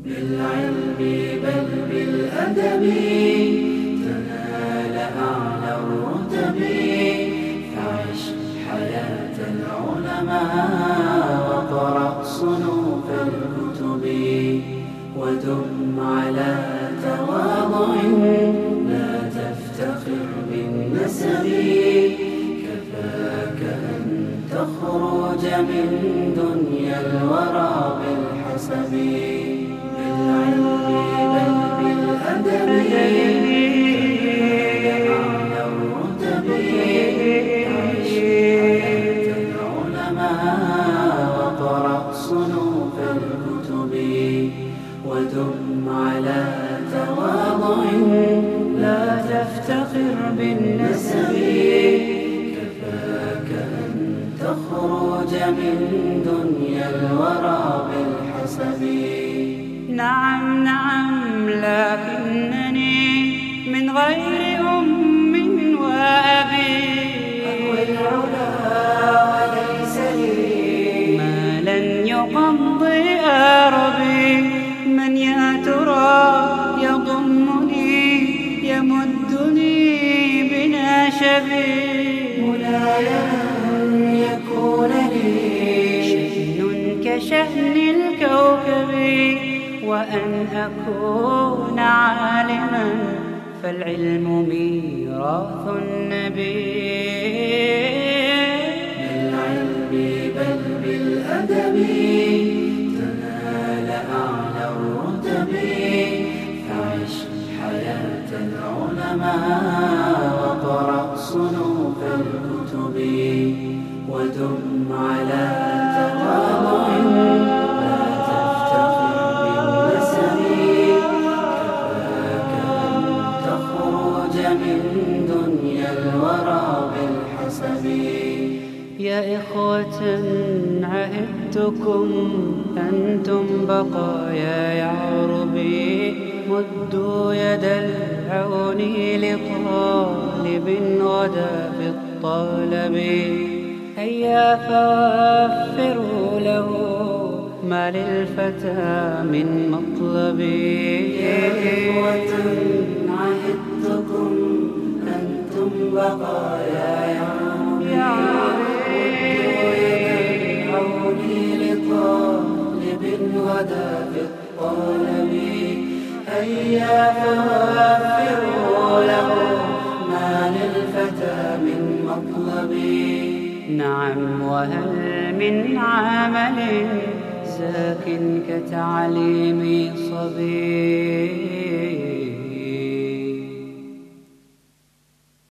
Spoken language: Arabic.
بالعلم بل بالأدب تنال أعلى الرتب. فعش حياة العلماء وقرأ صنوف الكتب، ودم على تواضع لا تفتخر بالنسب. كفاك أن تخرج من دنيا الورى بالحسب. بالعلم بل بالأدب تنال أعلى الرتب. عش حياة العلماء وقرأ صنوف الكتب، ودم على تواضع لا تفتخر بالنسب. كفاك أن تخرج من دنيا الورى بالحسب. نعم نعم، لكنني من غير أم وأبي. أهوى العلا وليس لي ما لن يقضي أربي. من يا ترى يضمني يمدني بناشبي. مناي أن يكون لي شأن كشأن الكوكب، وأن أكون عالما فالعلم ميراث النبي. بالعلم بل بالأدب تنال أعلى الرتب. فعش حياة العلماء وقرأ صنوف الكتب، ودم على تواضع لا تفتخر بالنسب. كفاك أن تخرج من دنيا الورى بالحسب. يا إخوة عهدتكم أنتم بقايا يعربي. مدوا يد العون لطالب غدا في الطلب. هيا فوفروا له ما للفتى من مطلب. يا إخوة عهدتكم أنتم بقايا يعربي. لطالب غدا في الطلب. هيا فوفروا له ما للفتى من مطلب. نعم، وهل من عمل زاك كتعليم صبي.